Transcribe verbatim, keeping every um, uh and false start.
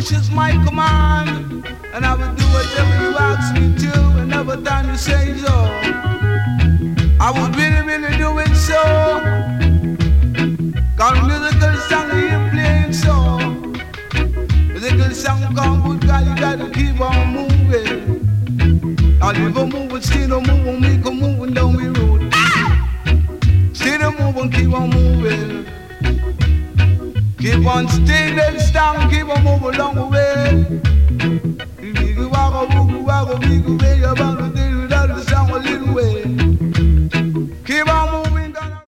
wish is my command, and I will do whatever you ask me to, and every time you say so, I would really, really do it so. Cause musical song you playing so, musical song come good, God, you gotta keep on moving. I'll leave a moving, still a moving, make a moving, don't be rude. Still a moving, keep on moving. Keep on staying strong, keep on moving along the way. You walk a walk, walk a walk, way about